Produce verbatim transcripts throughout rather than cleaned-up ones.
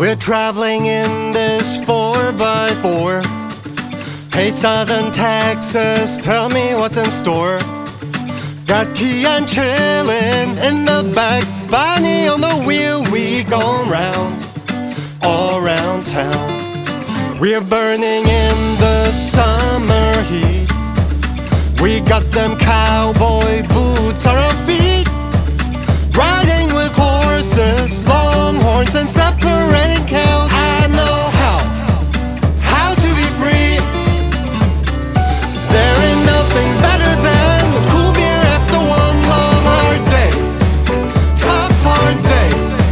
We're traveling in this four by four. Hey, Southern Texas, tell me what's in store. Got Kian chillin' in the back, Bonnie on the wheel. We gone round, all around town. We're burning in the summer heat. We got them cowboy boots on our feet. Riding with horses, longhorns and separating counts. I know how, how to be free. There ain't nothing better than a cool beer after one long hard day. Tough hard day.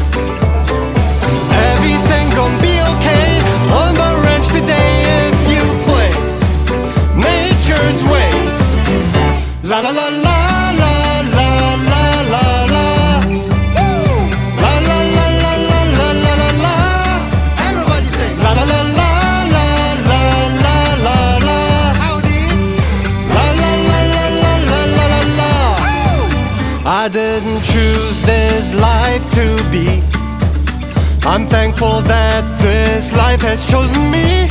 Everything gon' be okay on the ranch today if you play nature's way. La la la la la la la la la. La la la la la la la la la. Everybody sing. La la la la la la la la la. Howdy. La la la la la la la la la. I didn't choose this life to be. I'm thankful that this life has chosen me.